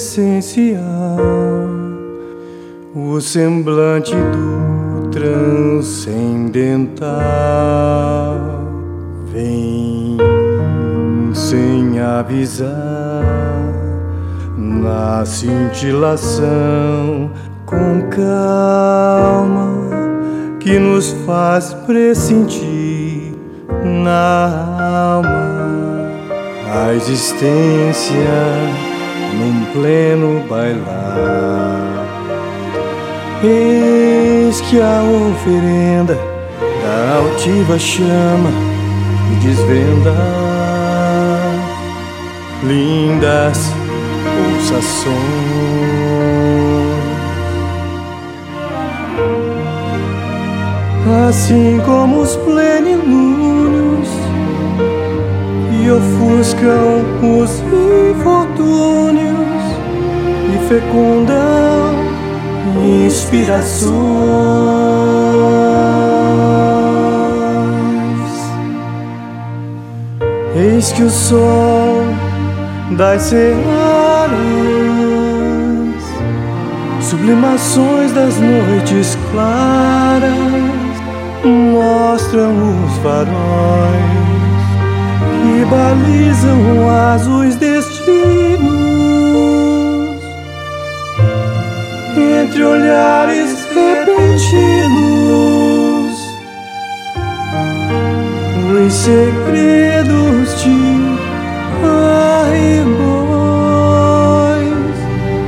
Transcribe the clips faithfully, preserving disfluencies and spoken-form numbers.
essencial, o semblante do transcendental vem sem avisar na cintilação com calma que nos faz pressentir na alma a existência num pleno bailar. Eis que a oferenda da altiva chama me desvenda lindas pulsações. Assim como os plenilúnios que ofuscam os infortúnios e fecundam inspirações. Eis que o sol das searas, sublimações das noites claras, mostram os faróis que balizam azuis destinos entre olhares repentinos, os segredos de arrebóis.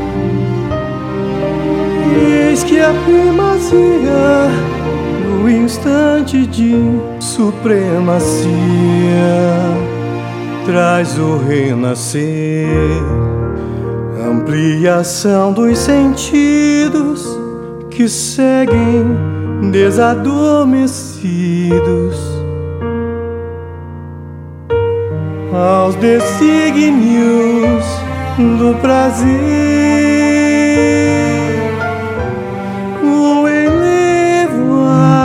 Eis que a primazia no instante de supremacia traz o renascer, ampliação dos sentidos que seguem desadormecidos aos desígnios do prazer. O elevo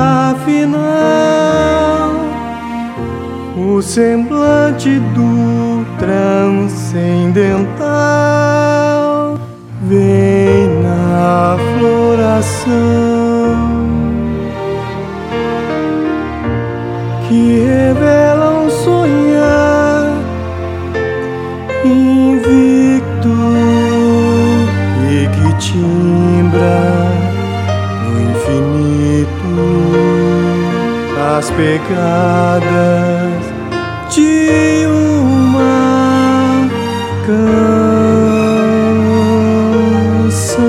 afinal, o semblante do transcendental vem na floração que revela um sonhar invicto e que timbra no infinito as pegadas de uma canção.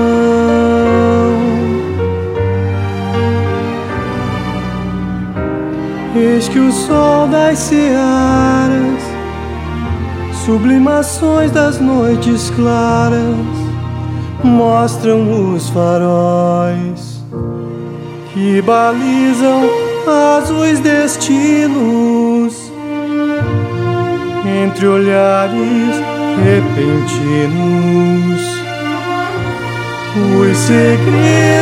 Eis que o sol das searas, sublimações das noites claras, mostram os faróis que balizam azuis destinos entre olhares repentinos, os segredos